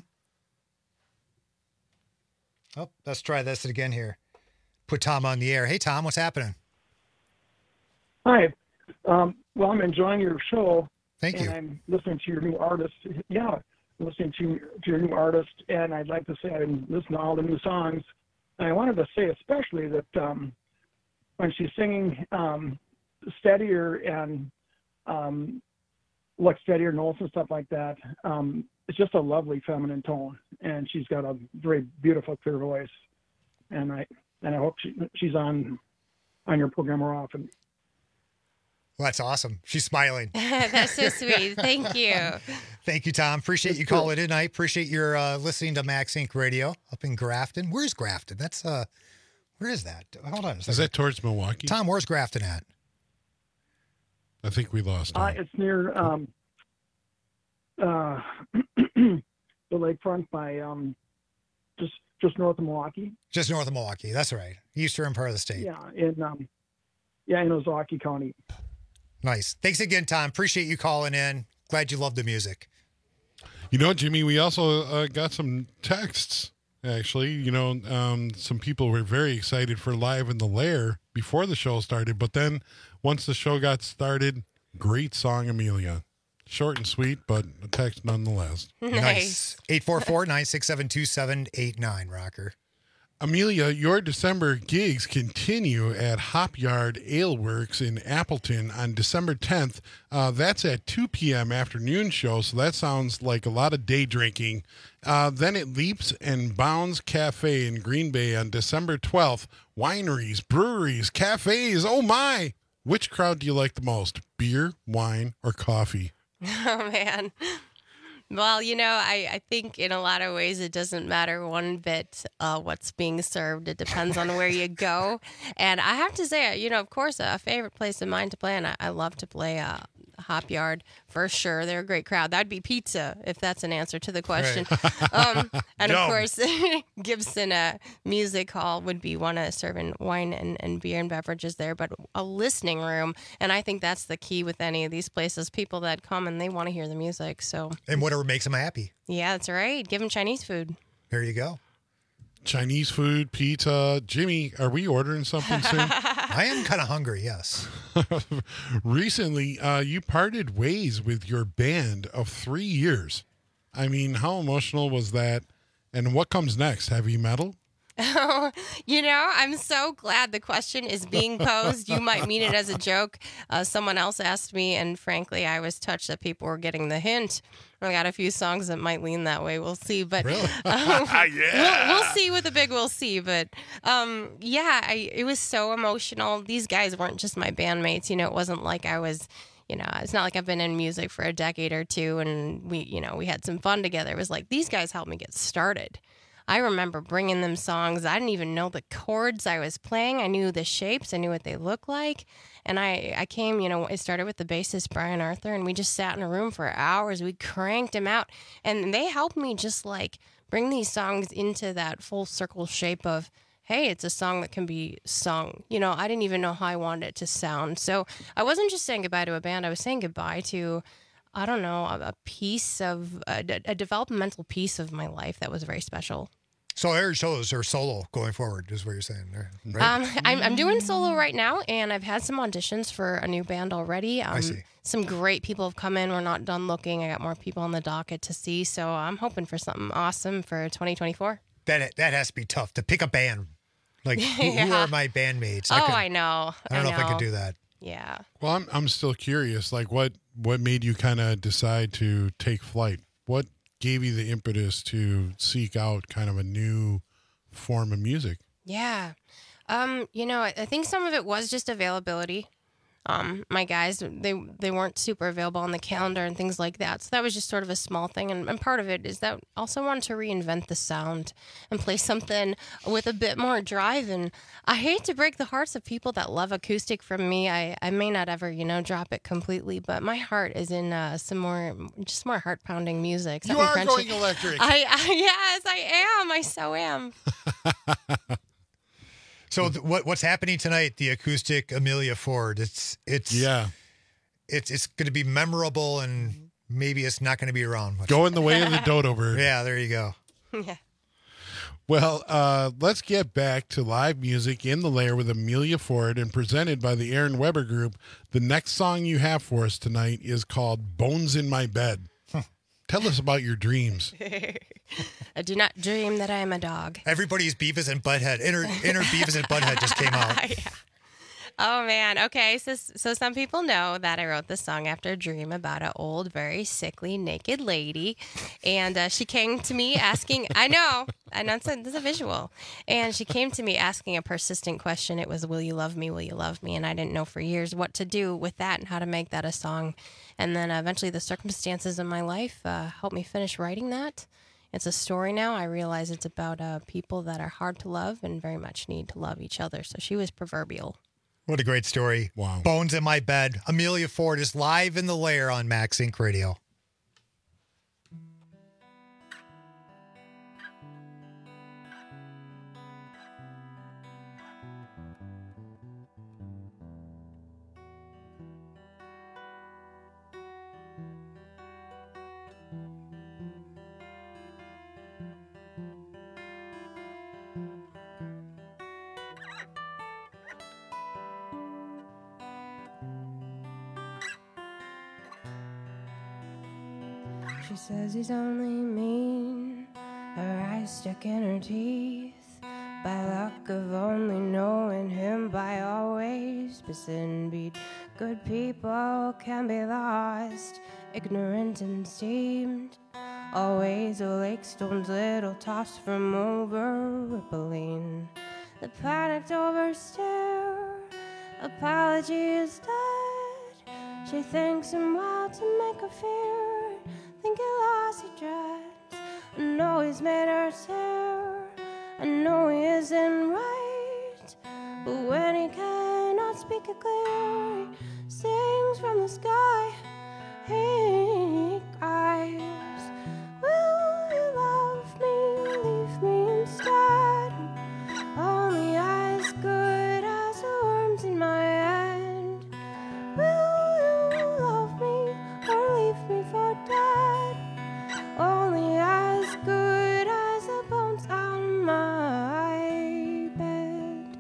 Oh, let's try this again here. Put Tom on the air. Hey, Tom, what's happening? Hi. Um, well, I'm enjoying your show. Thank you. And I'm listening to your new artist. Yeah, listening to, to your new artist. And I'd like to say I've been listening to all the new songs. And I wanted to say especially that um, when she's singing um, steadier and um, like steadier notes and stuff like that, um, it's just a lovely feminine tone. And she's got a very beautiful, clear voice. And I and I hope she, she's on on your program more often. Well, that's awesome. She's smiling. That's so sweet. Thank you. Thank you, Tom. Appreciate you calling in. I appreciate your uh, listening to Max Inc Radio up in Grafton. Where's Grafton? That's uh, where is that? Hold on a second. Is that towards Milwaukee? Tom, where's Grafton at? I think we lost him. Uh, it's near um, uh, the lakefront by um, just just north of Milwaukee. Just north of Milwaukee. That's right. Eastern part of the state. Yeah, in um, yeah, in Ozaukee County. Nice. Thanks again, Tom. Appreciate you calling in. Glad you love the music. You know, Jimmy, we also uh, got some texts, actually. You know, um, some people were very excited for Live in the Lair before the show started. But then once the show got started, great song, Amelia. Short and sweet, but a text nonetheless. Nice. eight four four, nine six seven, two seven eight nine, Rocker. Amelia, your December gigs continue at Hop Yard Ale Works in Appleton on December tenth. Uh, that's at two p.m. afternoon show, so that sounds like a lot of day drinking. Uh, then it Leaps and Bounds Cafe in Green Bay on December twelfth. Wineries, breweries, cafes, oh my! Which crowd do you like the most, beer, wine, or coffee? Oh, man. Well, you know, I, I think in a lot of ways it doesn't matter one bit uh, what's being served. It depends on where you go. And I have to say, you know, of course, a favorite place of mine to play, and I, I love to play uh, Hop Yard for sure. They're a great crowd. That'd be pizza, if that's an answer to the question. um, and of Yum. course, Gibson uh, Music Hall would be one uh, serving wine and, and beer and beverages there, but a listening room. And I think that's the key with any of these places. People that come and they want to hear the music. So, And whatever makes them happy. yeah, that's right. Give them Chinese food. There you go. Chinese food, pizza. Jimmy, are we ordering something soon? I am kind of hungry, yes. Recently, uh, you parted ways with your band of three years. I mean, how emotional was that? And what comes next? Heavy metal? Oh, you know, I'm so glad the question is being posed. You might mean it as a joke. Uh, someone else asked me, and frankly, I was touched that people were getting the hint. I got a few songs that might lean that way. We'll see, but really? um, yeah. we'll, we'll see with the big we'll see. But um, yeah, I, it was so emotional. These guys weren't just my bandmates. You know, it wasn't like I was. You know, it's not like I've been in music for a decade or two, and we, you know, we had some fun together. It was like these guys helped me get started. I remember bringing them songs. I didn't even know the chords I was playing. I knew the shapes. I knew what they looked like. And I, I came, you know, it started with the bassist, Brian Arthur, and we just sat in a room for hours. We cranked them out. And they helped me just like bring these songs into that full circle shape of, hey, it's a song that can be sung. You know, I didn't even know how I wanted it to sound. So I wasn't just saying goodbye to a band. I was saying goodbye to, I don't know, a, a piece of, a, a developmental piece of my life that was very special. So our shows are solo going forward, is what you're saying, right? Um, I'm, I'm doing solo right now, and I've had some auditions for a new band already. Um, I see. Some great people have come in. We're not done looking. I got more people on the docket to see, so I'm hoping for something awesome for twenty twenty-four. That that has to be tough to pick a band. Like, who, who Yeah. are my bandmates? Oh, could- I know. I don't know if I know. could do that. Yeah. Well, I'm I'm still curious. Like, what what made you kind of decide to take flight? What gave you the impetus to seek out kind of a new form of music? Yeah. Um, you know, I I think some of it was just availability. Um, my guys, they they weren't super available on the calendar and things like that. So that was just sort of a small thing. And, and part of it is that I also wanted to reinvent the sound and play something with a bit more drive. And I hate to break the hearts of people that love acoustic from me. I, I may not ever, you know, drop it completely, but my heart is in uh, some more, just more heart pounding music. You something are crunchy. going electric. I, I yes, I am. I so am. So th- what what's happening tonight? The acoustic Amelia Ford. It's it's yeah. It's it's going to be memorable, and maybe it's not going to be around much. Going the way of the dodo bird. Yeah, there you go. Yeah. Well, uh, let's get back to live music in the Lair with Amelia Ford and presented by the Aaron Weber Group. The next song you have for us tonight is called Bones in My Bed. Tell us about your dreams. I do not dream that I am a dog. Everybody's Beavis and Butthead. Inner inner Beavis and Butthead just came out. Yeah. Oh man. Okay. So so some people know that I wrote this song after a dream about an old, very sickly, naked lady, and uh, she came to me asking. I know. I know it's a, it's a visual, and she came to me asking a persistent question. It was, "Will you love me? Will you love me?" And I didn't know for years what to do with that and how to make that a song. And then uh, eventually, the circumstances in my life uh, helped me finish writing that. It's a story now. I realize it's about uh, people that are hard to love and very much need to love each other. So she was proverbial. What a great story. Wow. Bones in My Bed. Amelia Ford is live in the Lair on Max Inc Radio. She says he's only mean, her eyes stuck in her teeth. By luck of only knowing him by always missing beat. Good people can be lost, ignorant and steamed. Always a lake stone's little toss from over rippling. The panicked overstare, apology is dead. She thinks him wild to make her fear. Think he lost, he dreads. I know he's made her tear. I know he isn't right. But when he cannot speak it clear, he sings from the sky. pink eyes. Will you love me, leave me instead? Only as good as the worms in my hand. Will you love me or leave me for dead? Only as good as the bones on my bed.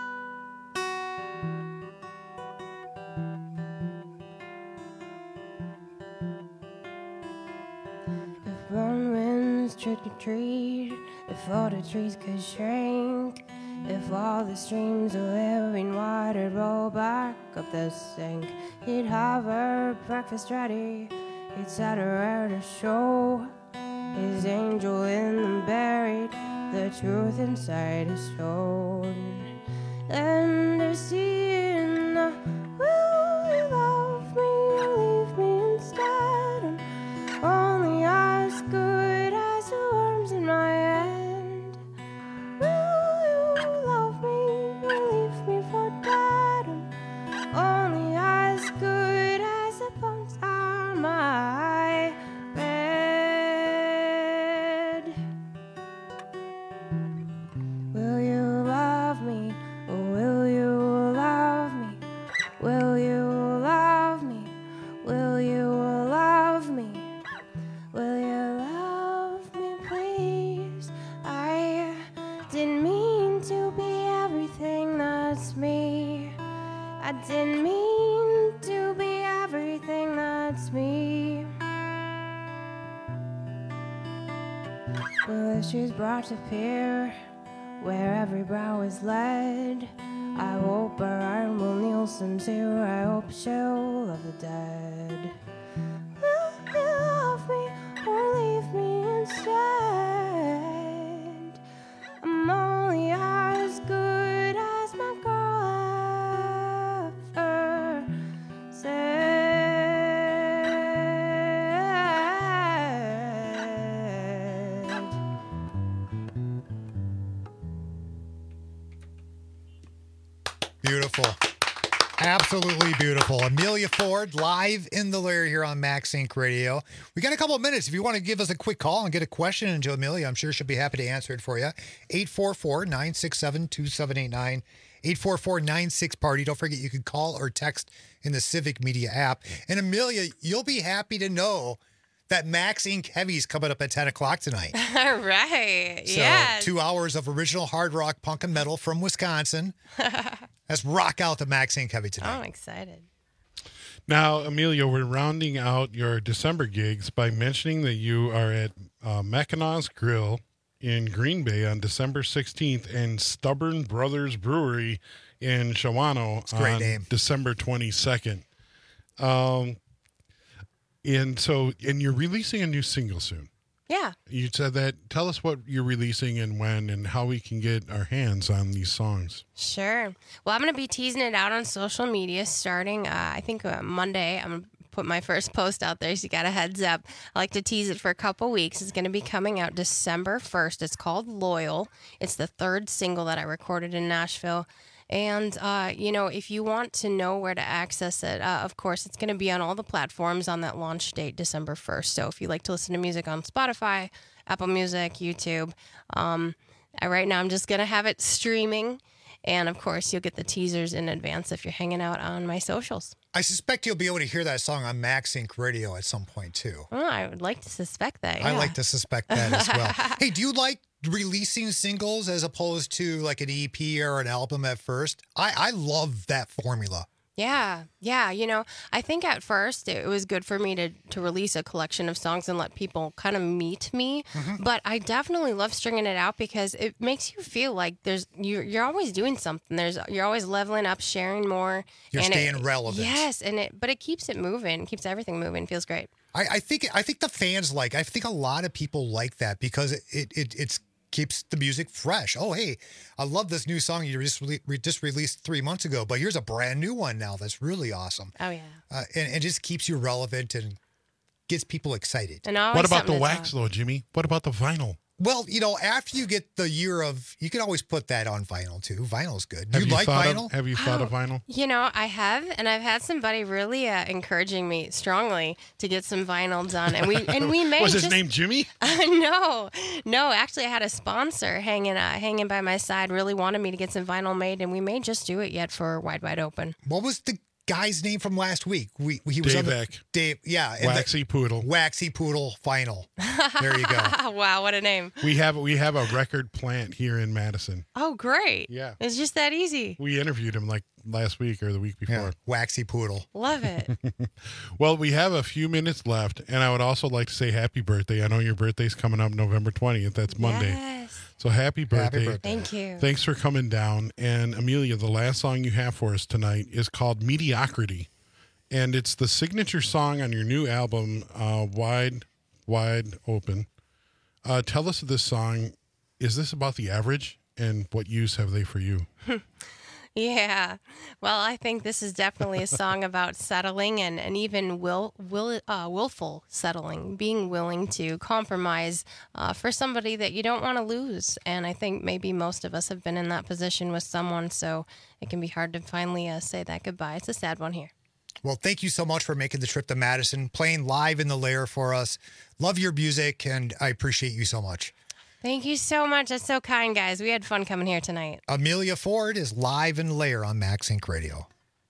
If one winds trick or treat, if all the trees could shrink, if all the streams of living water roll back up the sink, he'd have her breakfast ready, he'd set her out to show his angel in them buried, the truth inside his soul. And to see in the will you love me or leave me instead? Only as good as the worms in my hand. Will you love me or leave me for dead? Only as good as the bones on my bed. Will you love me or will you love me? Will you love me? Will you love me? Will you love me, please? I didn't mean to be everything that's me. I didn't mean to be everything that's me. Well, if she's brought to peer where every brow is led, I hope her arm will kneel some too. I hope she'll love the dead. Will you love me or leave me instead? I'm only as good as my girl ever said. Beautiful. Absolutely beautiful. Amelia Ford live in the lair here on Max Inc Radio. We got a couple of minutes. If you want to give us a quick call and get a question into Amelia, I'm sure she'll be happy to answer it for you. eight four four, nine six seven, two seven eight nine. eight four four, nine six, party. Don't forget you can call or text in the Civic Media app. And Amelia, you'll be happy to know that Max Incorporated Heavy's coming up at ten o'clock tonight. All right. So yes. two hours of original hard rock, punk, and metal from Wisconsin. Let's rock out the Max Incorporated Heavy tonight. I'm excited. Now, Amelia, we're rounding out your December gigs by mentioning that you are at uh, Mackinac Grill in Green Bay on December sixteenth and Stubborn Brothers Brewery in Shawano It's a great on name. December twenty-second. Um, and so, and you're releasing a new single soon. Yeah. You said that. Tell us what you're releasing and when and how we can get our hands on these songs. Sure. Well, I'm going to be teasing it out on social media starting, uh, I think, uh, Monday. I'm going to put my first post out there, so you got a heads up. I like to tease it for a couple weeks. It's going to be coming out December first. It's called Loyal. It's the third single that I recorded in Nashville. And, uh, you know, if you want to know where to access it, uh, of course, it's going to be on all the platforms on that launch date, December first. So if you like to listen to music on Spotify, Apple Music, YouTube, um, I, right now I'm just going to have it streaming. And, of course, you'll get the teasers in advance if you're hanging out on my socials. I suspect you'll be able to hear that song on Max Incorporated Radio at some point, too. Oh, I would like to suspect that, I yeah. like to suspect that as well. Hey, do you like releasing singles as opposed to like an E P or an album at first? I, I love that formula. Yeah, yeah. You know, I think at first it was good for me to, to release a collection of songs and let people kind of meet me. Mm-hmm. But I definitely love stringing it out because it makes you feel like there's you're, you're always doing something. There's you're always leveling up, sharing more. You're and staying it, relevant. Yes, and it but it keeps it moving, keeps everything moving. Feels great. I, I think I think the fans like. I think a lot of people like that because it it, it it's. keeps the music fresh. Oh, hey, I love this new song you just, re- just released three months ago, but here's a brand new one now that's really awesome. Oh, yeah. Uh, and it just keeps you relevant and gets people excited. And what about the wax, though, Jimmy? What about the vinyl? Well, you know, after you get the year of, you can always put that on vinyl too. Vinyl's good. Do Have you, you like thought vinyl? Of, have you thought of vinyl? You know, I have, and I've had somebody really uh, encouraging me strongly to get some vinyl done, and we and we may Was his just, name Jimmy? Uh, no, no. Actually, I had a sponsor hanging uh, hanging by my side. Really wanted me to get some vinyl made, and we may just do it yet for Wide Wide Open. What was the guy's name from last week? We he was Dave on the, Eck. Dave, yeah, and Waxy the, Poodle. Waxy Poodle Vinyl. There you go. Wow, what a name! We have we have a record plant here in Madison. Oh, great! Yeah, it's just that easy. We interviewed him like last week or the week before. Yeah, Waxy Poodle. Love it. Well, we have a few minutes left, and I would also like to say happy birthday. I know your birthday's coming up November twentieth. That's Monday. Yes. So happy birthday. Happy birthday. Thank you. Thanks for coming down. And Amelia, the last song you have for us tonight is called Mediocrity. And it's the signature song on your new album, uh, Wide, Wide Open. Uh, tell us this song. Is this about the average? And what use have they for you? Yeah. Well, I think this is definitely a song about settling and, and even will, will, uh, willful settling, being willing to compromise uh, for somebody that you don't want to lose. And I think maybe most of us have been in that position with someone, so it can be hard to finally uh, say that goodbye. It's a sad one here. Well, thank you so much for making the trip to Madison, playing live in the Lair for us. Love your music, and I appreciate you so much. Thank you so much. That's so kind, guys. We had fun coming here tonight. Amelia Ford is live in Lair on Max Inc Radio.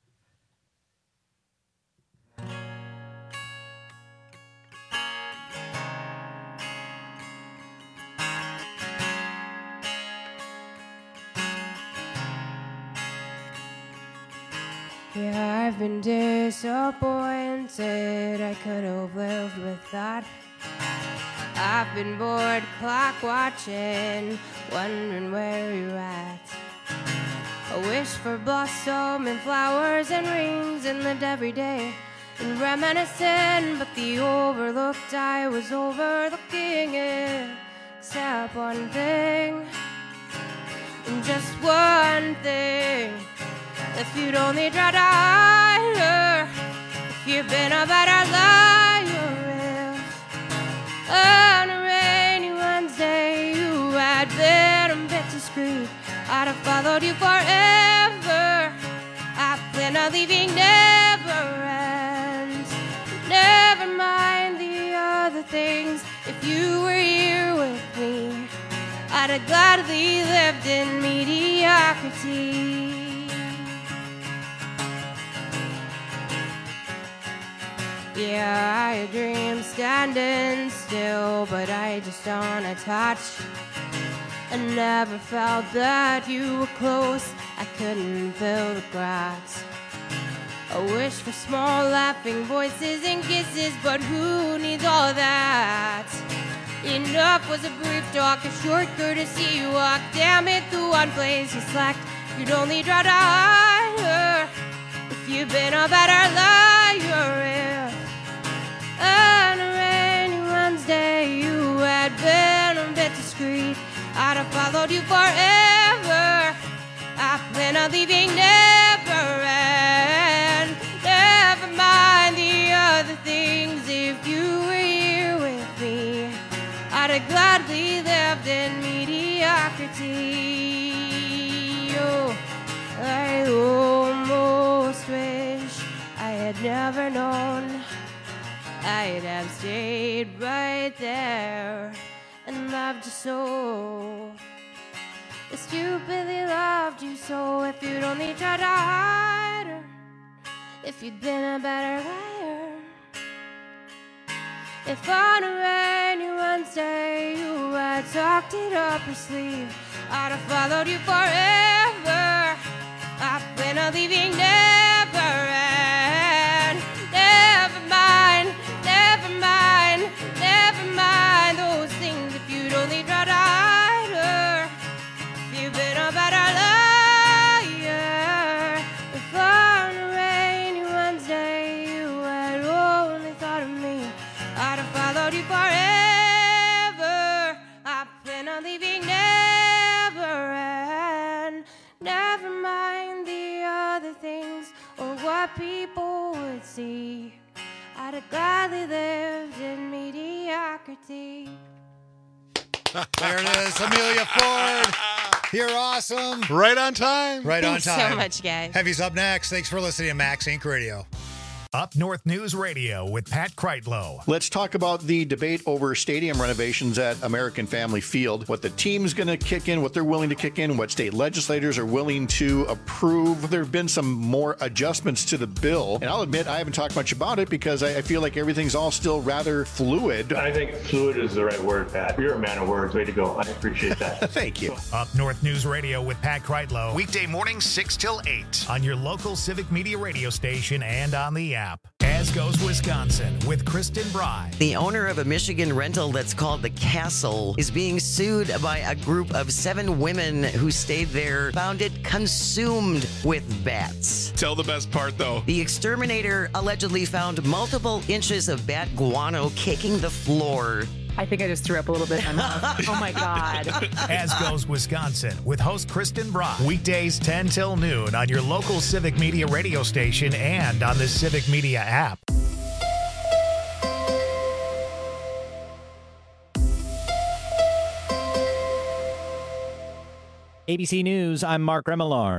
Yeah, I've been disappointed. I could have lived with that. I've been bored clock watching, wondering where you're at. I wish for blossom and flowers and rings and lived every day and reminiscing, but the overlooked I was overlooking it, except one thing, and just one thing. If you'd only tried harder, if you'd been a better liar, if on a rainy Wednesday you had been a bit discreet, I'd have followed you forever. I plan on leaving never ends. Never mind the other things. If you were here with me, I'd have gladly lived in mediocrity. Yeah, I dream standing still, but I just don't attach. I never felt that you were close, I couldn't feel the cracks. I wish for small laughing voices and kisses, but who needs all that? Enough was a brief talk, a short courtesy walk. Damn it, the one place you slacked. You'd only try to hire if you'd been a better liar. If on a rainy Wednesday you had been a bit discreet, I'd have followed you forever. I plan on leaving never end. Never mind the other things. If you were here with me, I'd have gladly lived in mediocrity. Oh, I almost wish I had never known. I'd have stayed right there and loved you so. I stupidly loved you so. If you'd only tried harder, if you'd been a better liar, if on a rainy Wednesday you had tucked it up your sleeve, I'd have followed you forever. I plan on leaving never end. Never mind, never mind, never mind those things. If you'd only tried harder, if you'd been a better liar, if on a rainy Wednesday you had only thought of me, I'd have followed you forever. I plan on leaving never end. Never mind the other things or what people would see. I'd have gladly lived in mediocrity. There it is, Amelia Ford. You're awesome. Right on time. Right Thanks on time. so much, guys. Heavy's up next. Thanks for listening to Max Inc Radio. Up North News Radio with Pat Kreitlow. Let's talk about the debate over stadium renovations at American Family Field. What the team's going to kick in, what they're willing to kick in, what state legislators are willing to approve. There have been some more adjustments to the bill. And I'll admit, I haven't talked much about it because I, I feel like everything's all still rather fluid. I think fluid is the right word, Pat. You're a man of words. Way to go. I appreciate that. Thank you. Up North News Radio with Pat Kreitlow. Weekday mornings six till eight on your local Civic Media radio station and on the app. As goes Wisconsin with Kristen Bry. The owner of a Michigan rental that's called The Castle is being sued by a group of seven women who stayed there, found it consumed with bats. Tell the best part, though. The exterminator allegedly found multiple inches of bat guano kicking the floor. I think I just threw up a little bit in my mouth. Oh, my God. As goes Wisconsin with host Kristen Brock. Weekdays ten till noon on your local Civic Media radio station and on the Civic Media app. A B C News, I'm Mark Remillard.